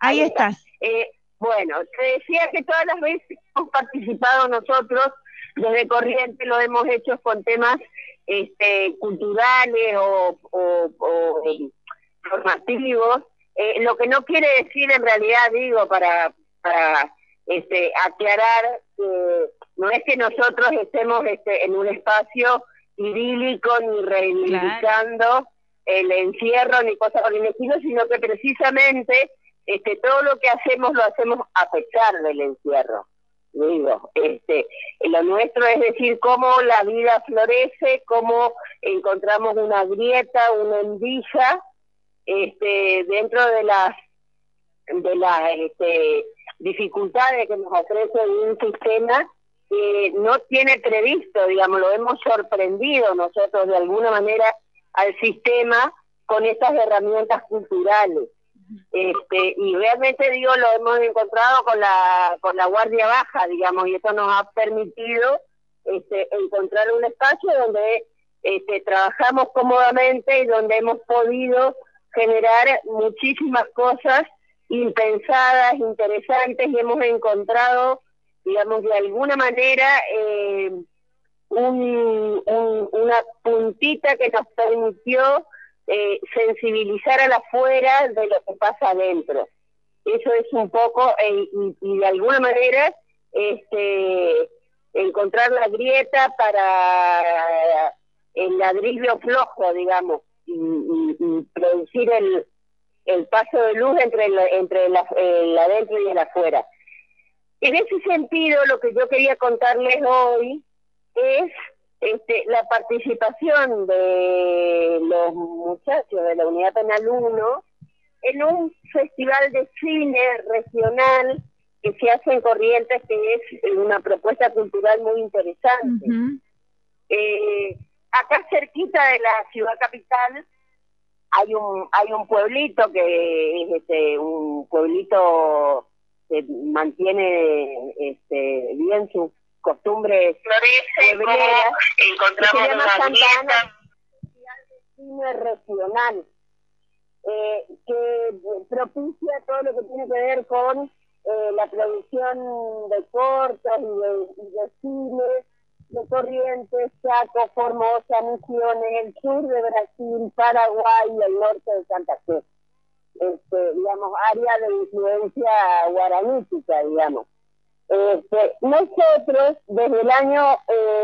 Ahí estás. Bueno, te decía que todas las veces hemos participado nosotros, desde Corrientes lo hemos hecho con temas culturales o formativos, lo que no quiere decir en realidad, digo, para aclarar que no es que nosotros estemos en un espacio idílico ni reivindicando el encierro ni cosas por el estilo, sino que precisamente todo lo que hacemos lo hacemos a pesar del encierro. Digo, lo nuestro es decir cómo la vida florece, cómo encontramos una grieta, una endija, dentro de las dificultades que nos ofrece un sistema que no tiene previsto, digamos, lo hemos sorprendido nosotros de alguna manera al sistema con estas herramientas culturales. Y realmente digo, lo hemos encontrado con la guardia baja, digamos, y eso nos ha permitido encontrar un espacio donde trabajamos cómodamente y donde hemos podido generar muchísimas cosas impensadas, interesantes, y hemos encontrado, digamos, de alguna manera una puntita que nos permitió sensibilizar a la afuera de lo que pasa adentro. Eso es un poco, y de alguna manera encontrar la grieta para el ladrillo flojo, digamos, y producir el paso de luz entre el adentro y el afuera. En ese sentido, lo que yo quería contarles hoy es la participación de los muchachos de la Unidad Penal 1 en un festival de cine regional que se hace en Corrientes, que es una propuesta cultural muy interesante. Acá cerquita de la ciudad capital hay un pueblito que es un pueblito que mantiene bien sus costumbres puebleras, encontramos que se llama Santa Ana, cine regional, que propicia todo lo que tiene que ver con la producción de cortos y de cine de Corrientes, Chaco, Formosa, Misiones, el sur de Brasil, Paraguay y el norte de Santa Fe. Digamos, área de influencia guaranítica, digamos. Nosotros, desde el año,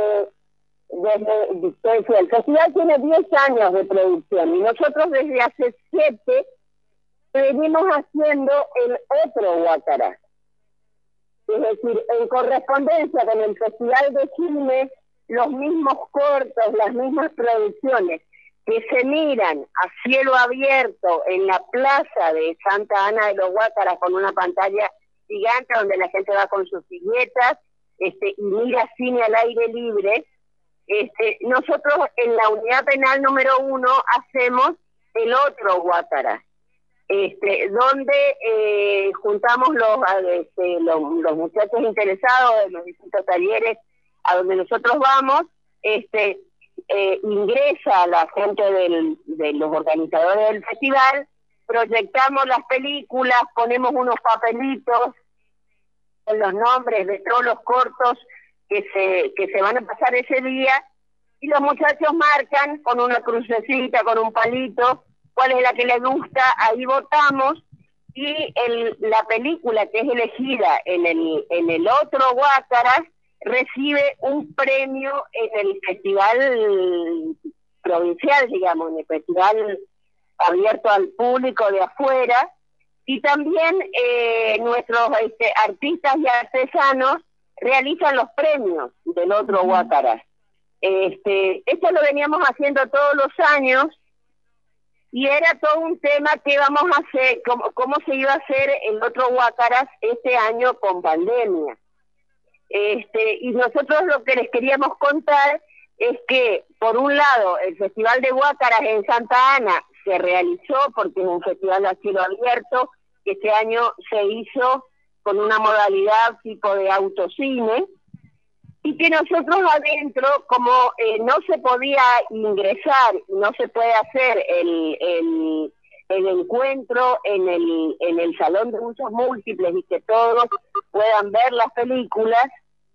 el festival tiene 10 años de producción, y nosotros desde hace 7 venimos haciendo el otro Guácara. Es decir, en correspondencia con el Festival de Cine, los mismos cortos, las mismas producciones que se miran a cielo abierto en la plaza de Santa Ana de los Guácaras con una pantalla gigante donde la gente va con sus silletas y mira cine al aire libre. Nosotros en la Unidad Penal número 1 hacemos el otro Guácara, donde juntamos los muchachos interesados de los distintos talleres a donde nosotros vamos. Ingresa la gente de los organizadores del festival, proyectamos las películas, ponemos unos papelitos con los nombres de todos los cortos que se van a pasar ese día, y los muchachos marcan con una crucecita, con un palito, cuál es la que les gusta. Ahí votamos, y la película que es elegida en el otro Guácaras recibe un premio en el festival provincial, digamos, en el festival abierto al público de afuera, y también nuestros artistas y artesanos realizan los premios del otro Guácaras. Esto lo veníamos haciendo todos los años, y era todo un tema que vamos a hacer, cómo se iba a hacer el otro Guácaras este año con pandemia. Y nosotros lo que les queríamos contar es que, por un lado, el Festival de Guácaras en Santa Ana se realizó porque es un festival a cielo abierto, que este año se hizo con una modalidad tipo de autocine, y que nosotros adentro, como no se podía ingresar, no se puede hacer el el encuentro en el salón de usos múltiples y que todos puedan ver las películas.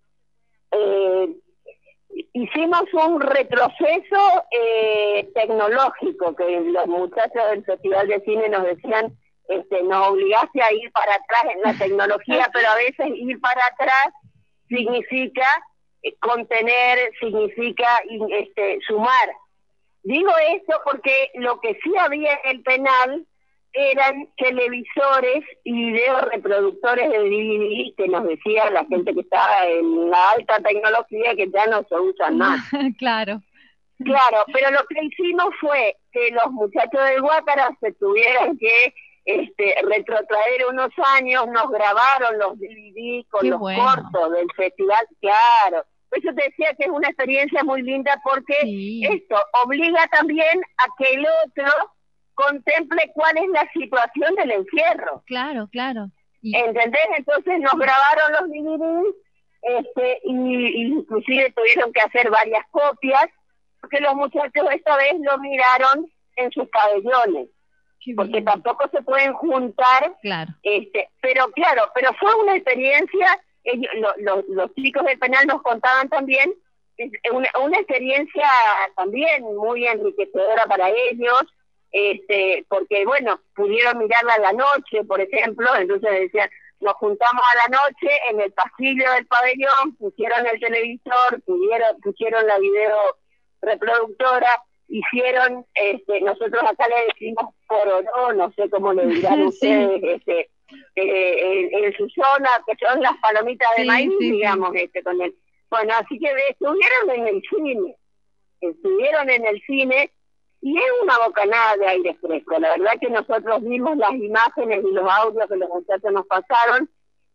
Hicimos un retroceso tecnológico, que los muchachos del Festival de Cine nos decían, nos obligaste a ir para atrás en la tecnología, pero a veces ir para atrás significa contener, significa sumar. Digo esto porque lo que sí había en el penal eran televisores y videoreproductores de DVD, que nos decía la gente que estaba en la alta tecnología que ya no se usan más. Claro. Claro, pero lo que hicimos fue que los muchachos del Guácara se tuvieran que retrotraer unos años, nos grabaron los DVD con Qué los bueno. cortos del festival, claro. Por eso te decía que es una experiencia muy linda, porque esto obliga también a que el otro contemple cuál es la situación del encierro. Claro, claro. ¿Entendés? Entonces nos grabaron los DVDs, y inclusive tuvieron que hacer varias copias, porque los muchachos esta vez lo miraron en sus pabellones, porque tampoco se pueden juntar. Claro. Pero fue una experiencia. Los chicos del penal nos contaban también, una experiencia también muy enriquecedora para ellos, porque bueno, pudieron mirarla a la noche, por ejemplo. Entonces decían, nos juntamos a la noche en el pasillo del pabellón, pusieron el televisor, pusieron la video reproductora, hicieron, nosotros acá le decimos pororó, no sé cómo le dirán ustedes, en su zona, que son las palomitas de maíz, digamos, con el... Bueno, así que estuvieron en el cine, y es una bocanada de aire fresco. La verdad que nosotros vimos las imágenes y los audios que los muchachos nos pasaron,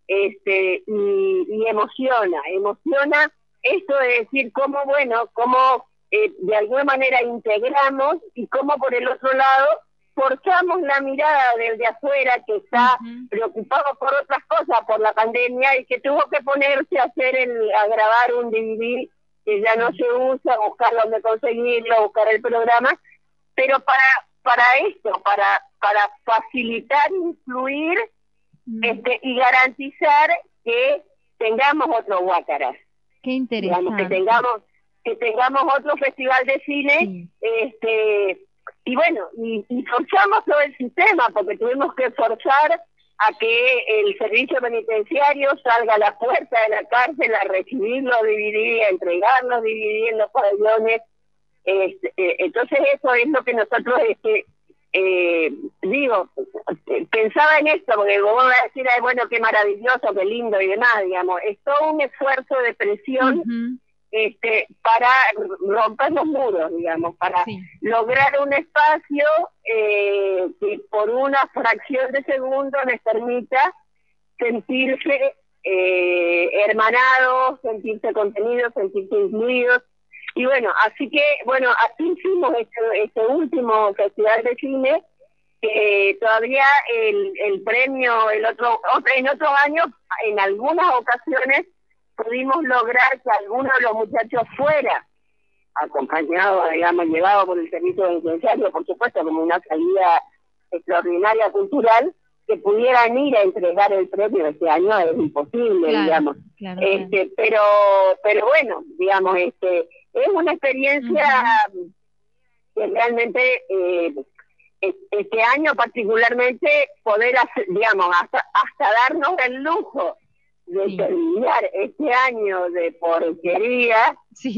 y emociona esto de decir cómo de alguna manera integramos, y cómo por el otro lado forzamos la mirada del de afuera, que está preocupado por otras cosas, por la pandemia, y que tuvo que ponerse a grabar un DVD que ya no se usa, buscar dónde conseguirlo, buscar el programa, pero para facilitar, influir, y garantizar que tengamos otro Guácaras. Qué interesante. Digamos, que tengamos otro festival de cine, y bueno, y forzamos todo el sistema, porque tuvimos que forzar a que el servicio penitenciario salga a la puerta de la cárcel a recibir los DVD, a entregar los DVD en los pabellones. Entonces eso es lo que nosotros pensaba en esto, porque vos vas a decir, ay, bueno, qué maravilloso, qué lindo y demás, digamos. Es todo un esfuerzo de presión, para romper los muros, digamos, para lograr un espacio que por una fracción de segundo les permita sentirse hermanados, sentirse contenidos, sentirse incluidos. Y bueno, así así hicimos este último festival de cine, que todavía el premio, en otros años, en algunas ocasiones, pudimos lograr que alguno de los muchachos fuera acompañado, digamos, llevado por el servicio penitenciario, por supuesto, como una salida extraordinaria cultural, que pudieran ir a entregar el premio. Este año es imposible, digamos. Claro. Pero bueno, digamos, es una experiencia que realmente este año particularmente poder hacer, digamos, hasta darnos el lujo de terminar este año de porquería,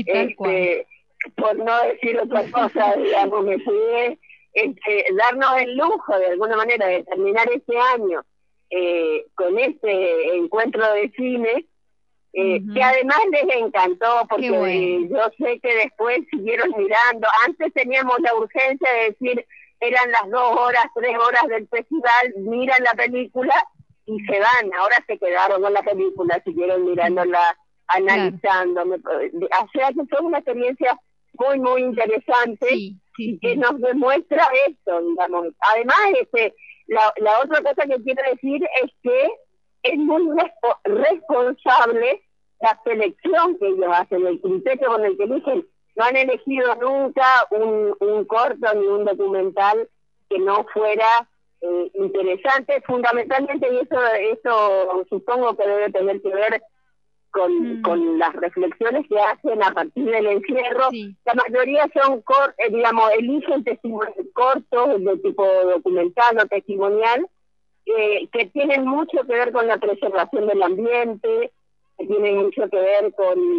por no decir otra cosa, digamos, darnos el lujo de alguna manera de terminar este año con este encuentro de cine, que además les encantó, porque yo sé que después siguieron mirando. Antes teníamos la urgencia de decir, eran las 2 horas, 3 horas del festival, miran la película y se van. Ahora se quedaron con la película, siguieron mirándola, analizando. O sea que fue una experiencia muy, muy interesante, y que nos demuestra esto, digamos. Además, la otra cosa que quiero decir es que es muy responsable la selección que ellos hacen, el criterio con el que eligen. No han elegido nunca un corto ni un documental que no fuera interesante, fundamentalmente, y eso supongo que debe tener que ver con las reflexiones que hacen a partir del encierro. Sí. La mayoría son, digamos, eligen testimonios cortos de tipo documental o testimonial, que tienen mucho que ver con la preservación del ambiente, que tienen mucho que ver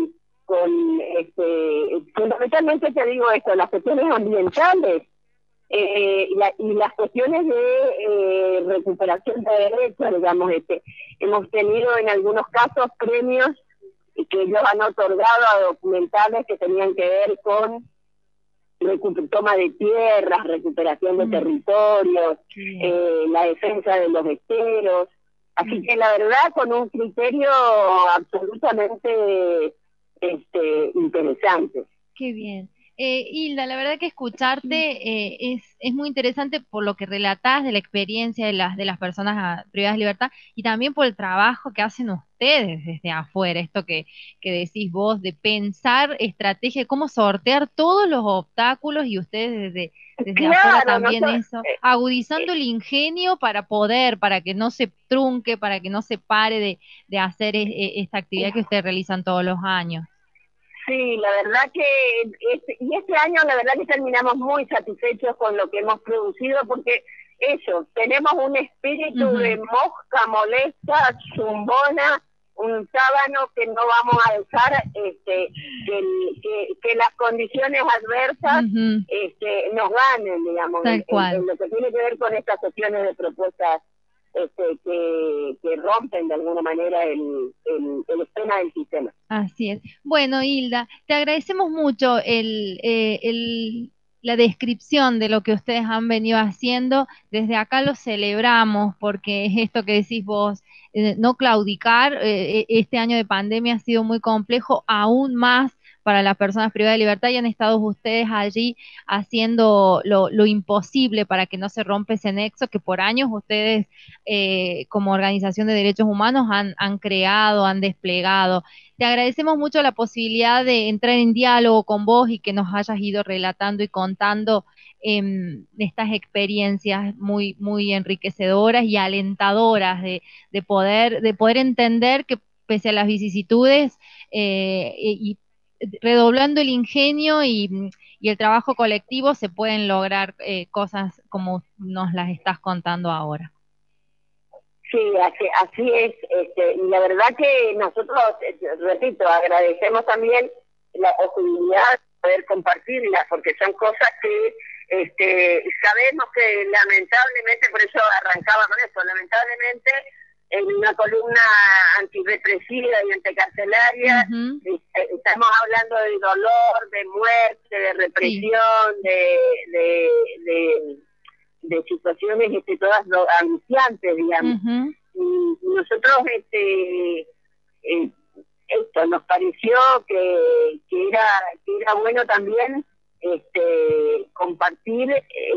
fundamentalmente te digo esto, las cuestiones ambientales, y las cuestiones de recuperación de derechos, digamos, hemos tenido en algunos casos premios que ellos han otorgado a documentales que tenían que ver con toma de tierras, recuperación de territorios, la defensa de los esteros, así que la verdad con un criterio absolutamente interesante. Qué bien. Hilda, la verdad que escucharte es muy interesante por lo que relatás de la experiencia de las personas privadas de libertad y también por el trabajo que hacen ustedes desde afuera, esto que decís vos, de pensar estrategia, de cómo sortear todos los obstáculos y ustedes desde afuera también eso, agudizando el ingenio para que no se trunque, para que no se pare de hacer esta actividad que ustedes realizan todos los años. Sí, la verdad que este año la verdad que terminamos muy satisfechos con lo que hemos producido porque tenemos un espíritu de mosca molesta, zumbona, un sábano que no vamos a dejar que las condiciones adversas nos ganen, digamos, en lo que tiene que ver con estas cuestiones de propuestas que rompen de alguna manera el esquema del sistema. Así es. Bueno, Hilda, te agradecemos mucho la descripción de lo que ustedes han venido haciendo. Desde acá lo celebramos porque es esto que decís vos, no claudicar. Este año de pandemia ha sido muy complejo, aún más para las personas privadas de libertad y han estado ustedes allí haciendo lo imposible para que no se rompa ese nexo que por años ustedes como organización de derechos humanos han creado, han desplegado. Te agradecemos mucho la posibilidad de entrar en diálogo con vos y que nos hayas ido relatando y contando estas experiencias muy, muy enriquecedoras y alentadoras de poder entender que pese a las vicisitudes y redoblando el ingenio y el trabajo colectivo se pueden lograr cosas como nos las estás contando ahora. Sí, así es, y la verdad que nosotros, repito, agradecemos también la posibilidad de poder compartirlas, porque son cosas que sabemos que lamentablemente, por eso arrancaba con eso, lamentablemente en una columna antirrepresiva y anticarcelaria estamos hablando de dolor, de muerte, de represión, de situaciones todas angustiantes, digamos. Y nosotros esto nos pareció que era bueno también compartir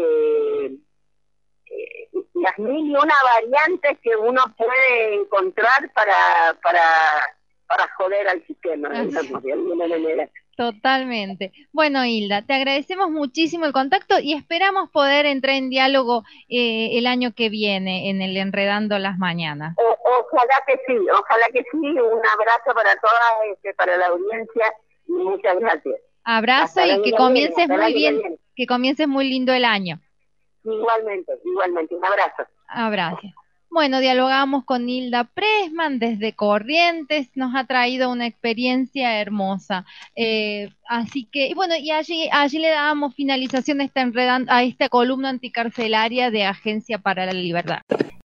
las mil y una variantes que uno puede encontrar para joder al sistema, digamos, de alguna manera. Totalmente. Bueno, Hilda, te agradecemos muchísimo el contacto y esperamos poder entrar en diálogo el año que viene en el Enredando las Mañanas. Ojalá que sí. Un abrazo para todas, para la audiencia y muchas gracias. Abrazo y que comiences muy bien, que comiences muy lindo el año. Igualmente, un abrazo. Abrazo. Bueno, dialogamos con Hilda Pressman desde Corrientes, nos ha traído una experiencia hermosa. Así que, bueno, y allí le dábamos finalización a esta columna anticarcelaria de Agencia para la Libertad.